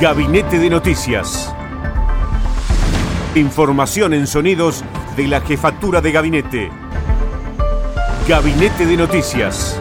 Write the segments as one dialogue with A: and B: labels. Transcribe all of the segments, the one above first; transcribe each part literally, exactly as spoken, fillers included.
A: Gabinete de Noticias. Información en sonidos de la Jefatura de Gabinete. Gabinete de Noticias.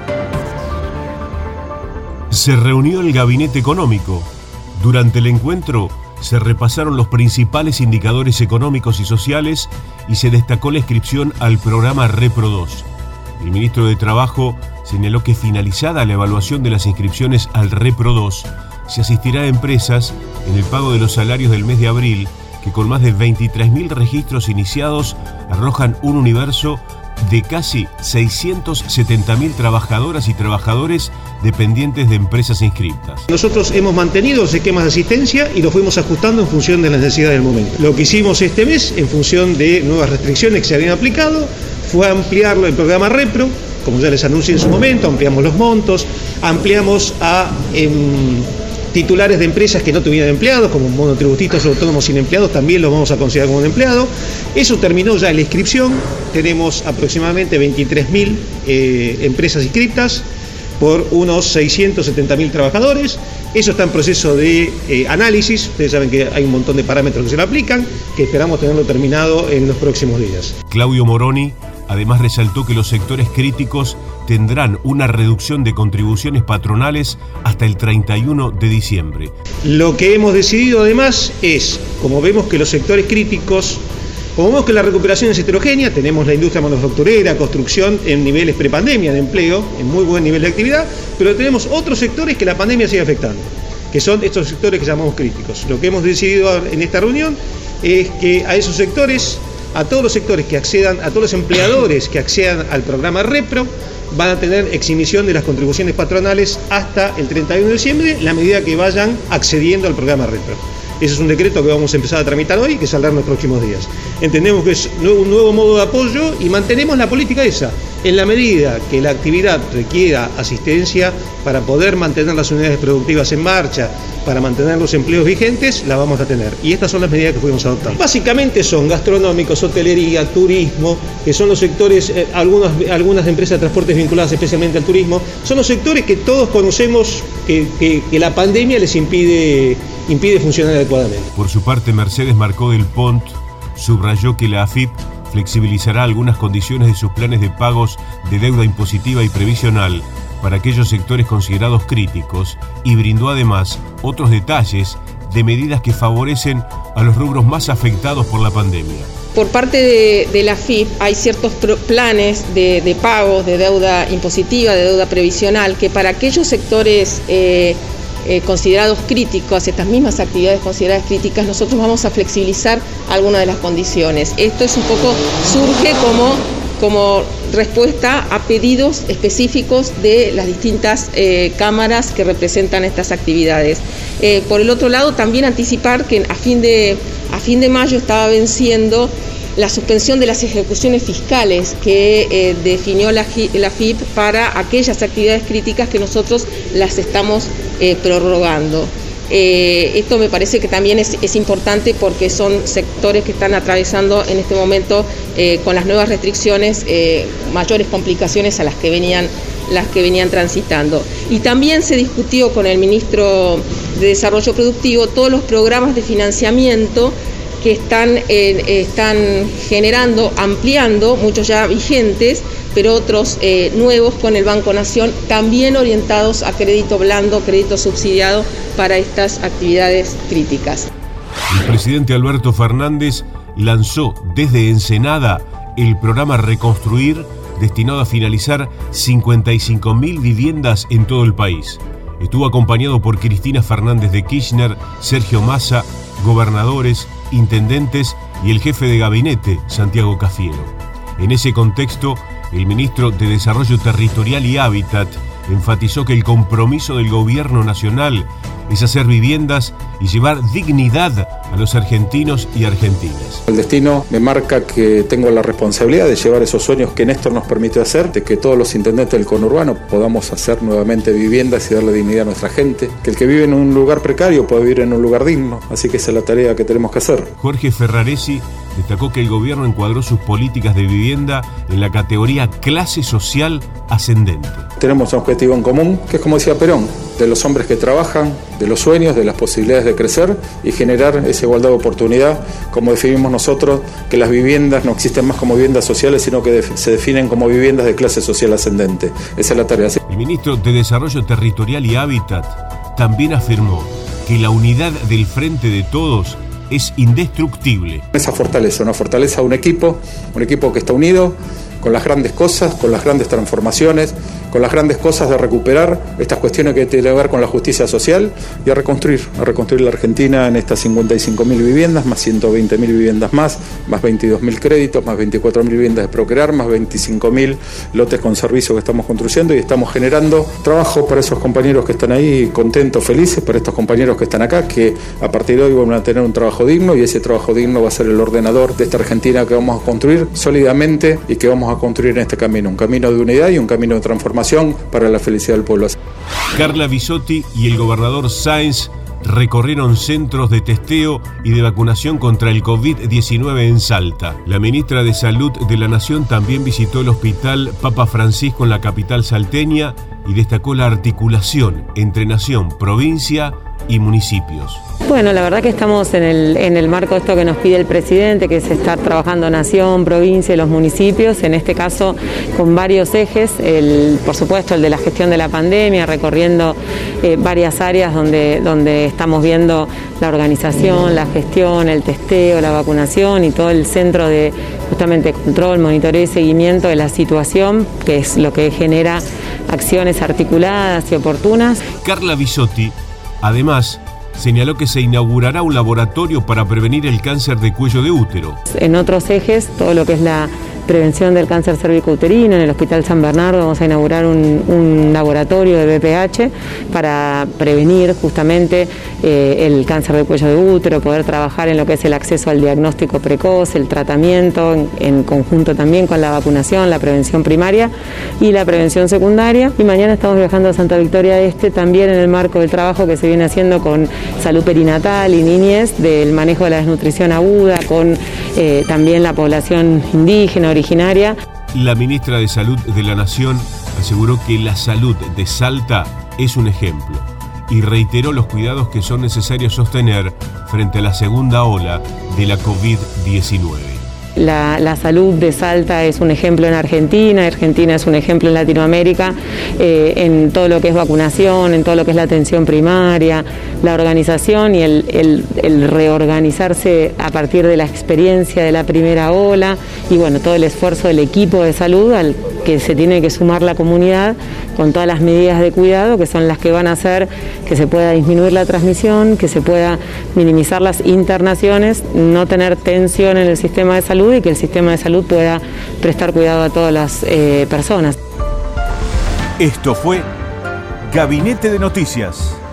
A: Se reunió el Gabinete Económico. Durante el encuentro se repasaron los principales indicadores económicos y sociales y se destacó la inscripción al programa Repro dos. El ministro de Trabajo señaló que finalizada la evaluación de las inscripciones al Repro dos, se asistirá a empresas en el pago de los salarios del mes de abril, que con más de veintitrés mil registros iniciados arrojan un universo de casi seiscientos setenta mil trabajadoras y trabajadores dependientes de empresas inscritas.
B: Nosotros hemos mantenido los esquemas de asistencia y los fuimos ajustando en función de las necesidades del momento. Lo que hicimos este mes, en función de nuevas restricciones que se habían aplicado, fue ampliarlo el programa Repro, como ya les anuncié en su momento, ampliamos los montos, ampliamos a eh, titulares de empresas que no tuvieran empleados, como monotributistas o autónomos sin empleados, también los vamos a considerar como un empleado. Eso terminó ya en la inscripción, tenemos aproximadamente veintitrés mil eh, empresas inscritas por unos seiscientos setenta mil trabajadores. Eso está en proceso de eh, análisis. Ustedes saben que hay un montón de parámetros que se le aplican, que esperamos tenerlo terminado en los próximos días.
A: Claudio Moroni además resaltó que los sectores críticos tendrán una reducción de contribuciones patronales hasta el treinta y uno de diciembre.
B: Lo que hemos decidido además es, como vemos que los sectores críticos, como vemos que la recuperación es heterogénea, tenemos la industria manufacturera, construcción en niveles prepandemia de empleo, en muy buen nivel de actividad, pero tenemos otros sectores que la pandemia sigue afectando, que son estos sectores que llamamos críticos. Lo que hemos decidido en esta reunión es que a esos sectores, a todos los sectores que accedan, a todos los empleadores que accedan al programa Repro, van a tener exhibición de las contribuciones patronales hasta el treinta y uno de diciembre, la medida que vayan accediendo al programa Repro. Ese es un decreto que vamos a empezar a tramitar hoy y que saldrá en los próximos días. Entendemos que es un nuevo modo de apoyo y mantenemos la política esa. En la medida que la actividad requiera asistencia para poder mantener las unidades productivas en marcha, para mantener los empleos vigentes, la vamos a tener. Y estas son las medidas que fuimos adoptando. Básicamente son gastronómicos, hotelería, turismo, que son los sectores, eh, algunas, algunas empresas de transportes vinculadas especialmente al turismo, son los sectores que todos conocemos que, que, que la pandemia les impide, impide funcionar adecuadamente.
A: Por su parte, Mercedes Marcó del Pont subrayó que la A F I P flexibilizará algunas condiciones de sus planes de pagos de deuda impositiva y previsional para aquellos sectores considerados críticos y brindó además otros detalles de medidas que favorecen a los rubros más afectados por la pandemia.
C: Por parte de, de la A F I P hay ciertos planes de, de pagos de deuda impositiva, de deuda previsional, que para aquellos sectores eh, eh, considerados críticos, estas mismas actividades consideradas críticas, nosotros vamos a flexibilizar algunas de las condiciones. Esto es un poco, surge como, como respuesta a pedidos específicos de las distintas eh, cámaras que representan estas actividades. Eh, por el otro lado, también anticipar que a fin de, a fin de mayo estaba venciendo la suspensión de las ejecuciones fiscales que eh, definió la, la F I P para aquellas actividades críticas que nosotros las estamos eh, prorrogando. Eh, esto me parece que también es, es importante porque son sectores que están atravesando en este momento eh, con las nuevas restricciones eh, mayores complicaciones a las que venían las que venían transitando. Y también se discutió con el ministro de Desarrollo Productivo todos los programas de financiamiento que están, eh, están generando, ampliando, muchos ya vigentes, pero otros eh, nuevos con el Banco Nación, también orientados a crédito blando, crédito subsidiado para estas actividades críticas.
A: El presidente Alberto Fernández lanzó desde Ensenada el programa Reconstruir, destinado a finalizar cincuenta y cinco mil viviendas en todo el país. Estuvo acompañado por Cristina Fernández de Kirchner, Sergio Massa, gobernadores, intendentes y el jefe de gabinete, Santiago Cafiero. En ese contexto, el ministro de Desarrollo Territorial y Hábitat enfatizó que el compromiso del gobierno nacional es hacer viviendas y llevar dignidad a los argentinos y argentinas.
D: El destino me marca que tengo la responsabilidad de llevar esos sueños que Néstor nos permitió hacer, de que todos los intendentes del conurbano podamos hacer nuevamente viviendas y darle dignidad a nuestra gente, que el que vive en un lugar precario pueda vivir en un lugar digno, así que esa es la tarea que tenemos que hacer.
A: Jorge Ferraresi destacó que el gobierno encuadró sus políticas de vivienda en la categoría clase social ascendente.
D: Tenemos un objetivo en común, que es como decía Perón, de los hombres que trabajan, de los sueños, de las posibilidades de crecer y generar esa igualdad de oportunidad, como definimos nosotros, que las viviendas no existen más como viviendas sociales, sino que se definen como viviendas de clase social ascendente. Esa es la tarea.
A: El ministro de Desarrollo Territorial y Hábitat también afirmó que la unidad del Frente de Todos es indestructible.
D: Esa fortaleza, una fortaleza de un equipo, un equipo que está unido con las grandes cosas, con las grandes transformaciones, con las grandes cosas de recuperar estas cuestiones que tienen que ver con la justicia social y a reconstruir, a reconstruir la Argentina en estas cincuenta y cinco mil viviendas, más ciento veinte mil viviendas más, más veintidós mil créditos, más veinticuatro mil viviendas de Procrear, más veinticinco mil lotes con servicio que estamos construyendo y estamos generando trabajo para esos compañeros que están ahí contentos, felices, para estos compañeros que están acá, que a partir de hoy van a tener un trabajo digno y ese trabajo digno va a ser el ordenador de esta Argentina que vamos a construir sólidamente y que vamos a construir en este camino, un camino de unidad y un camino de transformación para la felicidad del pueblo.
A: Carla Bisotti y el gobernador Sáenz recorrieron centros de testeo y de vacunación contra el COVID diecinueve en Salta. La ministra de Salud de la Nación también visitó el Hospital Papa Francisco en la capital salteña y destacó la articulación entre nación, provincia y municipios.
E: Bueno, la verdad que estamos en el, en el marco de esto que nos pide el presidente, que es estar trabajando nación, provincia y los municipios, en este caso con varios ejes, el, por supuesto el de la gestión de la pandemia, recorriendo eh, varias áreas donde, donde estamos viendo la organización, la gestión, el testeo, la vacunación y todo el centro de justamente control, monitoreo y seguimiento de la situación, que es lo que genera acciones articuladas y oportunas.
A: Carla Bisotti, además, señaló que se inaugurará un laboratorio para prevenir el cáncer de cuello de útero.
E: En otros ejes, todo lo que es la prevención del cáncer cérvico-uterino, en el Hospital San Bernardo vamos a inaugurar un, un laboratorio de B P H para prevenir justamente eh, el cáncer de cuello de útero, poder trabajar en lo que es el acceso al diagnóstico precoz, el tratamiento, en, en conjunto también con la vacunación, la prevención primaria y la prevención secundaria. Y mañana estamos viajando a Santa Victoria Este, también en el marco del trabajo que se viene haciendo con salud perinatal y niñez, del manejo de la desnutrición aguda, con eh, también la población indígena, originaria.
A: La ministra de Salud de la Nación aseguró que la salud de Salta es un ejemplo y reiteró los cuidados que son necesarios sostener frente a la segunda ola de la COVID diecinueve.
E: La, la salud de Salta es un ejemplo en Argentina, Argentina es un ejemplo en Latinoamérica, eh, en todo lo que es vacunación, en todo lo que es la atención primaria, la organización y el, el, el reorganizarse a partir de la experiencia de la primera ola y bueno, todo el esfuerzo del equipo de salud al que se tiene que sumar la comunidad con todas las medidas de cuidado que son las que van a hacer que se pueda disminuir la transmisión, que se pueda minimizar las internaciones, no tener tensión en el sistema de salud y que el sistema de salud pueda prestar cuidado a todas las eh, personas.
F: Esto fue Gabinete de Noticias.